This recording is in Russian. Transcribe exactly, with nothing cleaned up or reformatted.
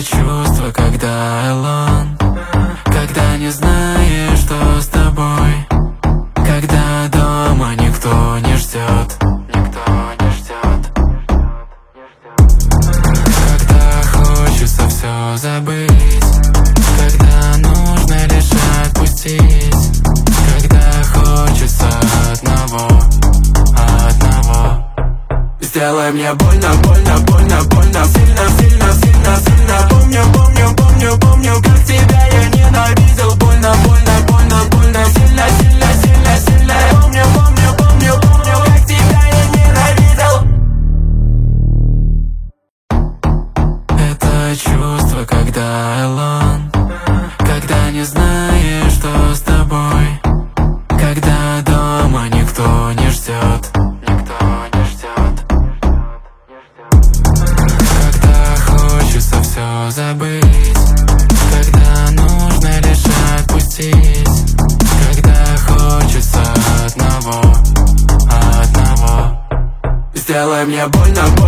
Это чувство, когда alone, когда не знаешь, что с тобой, когда дома никто не ждет, никто не ждет, когда хочется все забыть, когда нужно лишь отпустить, когда хочется одного, одного. Сделай мне больно, больно, больно, больно, сильно, сильно, сильно, сильно. Помню, помню, помню, помню, как тебя я ненавидел. Больно, больно, больно, больно, сильно, сильно, сильно, сильно. Помню, помню, помню, помню, как тебя я ненавидел. Это чувство, когда alone, когда не знаешь, что с тобой, когда дома никто не ждет, никто не ждет, когда хочется все забыть, когда нужно лишь отпустить, когда хочется одного, одного. Сделай мне больно.